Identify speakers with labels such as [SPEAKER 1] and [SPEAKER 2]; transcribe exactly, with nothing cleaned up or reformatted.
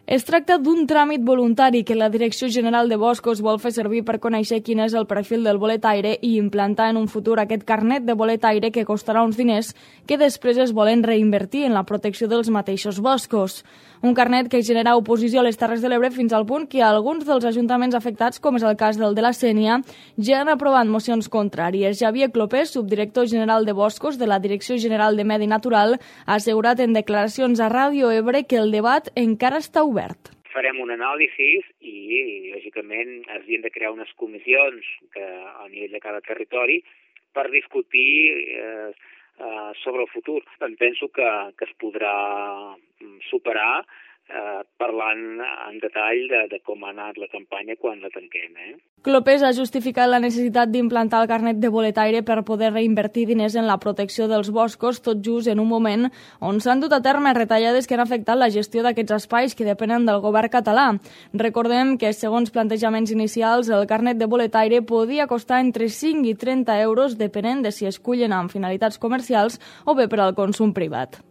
[SPEAKER 1] Es tracta d'un tràmit voluntari que la Direcció General de Boscos vol fer servir per conèixer quin és el perfil del boletaire i implantar en un futur aquest carnet de boletaire que costarà uns diners que després es volen reinvertir en la protecció dels mateixos boscos. Un carnet que genera oposició a les Terres de l'Ebre fins al punt que alguns dels ajuntaments afectats, com és el cas del de la Sénia, ja han aprovat mocions contràries. Xavier Clopés, subdirector general de Boscos de la Direcció General de Medi Natural, ha assegurat en declaracions a Ràdio Ebre que el debat encara està obert.
[SPEAKER 2] Farem un anàlisi i, lògicament, s'havien de crear unes comissions que, a nivell de cada territori per discutir eh, eh, sobre el futur. Em penso que, que es podrà superar eh, parlant en detall de, de com ha anat la campanya quan la tanquem. Eh?
[SPEAKER 1] Clopés ha justificat la necessitat d'implantar el carnet de boletaire per poder reinvertir diners en la protecció dels boscos, tot just en un moment on s'han dut a terme retallades que han afectat la gestió d'aquests espais que depenen del govern català. Recordem que, segons plantejaments inicials, el carnet de boletaire podia costar entre cinc i trenta euros, depenent de si es cullen amb finalitats comercials o bé per al consum privat.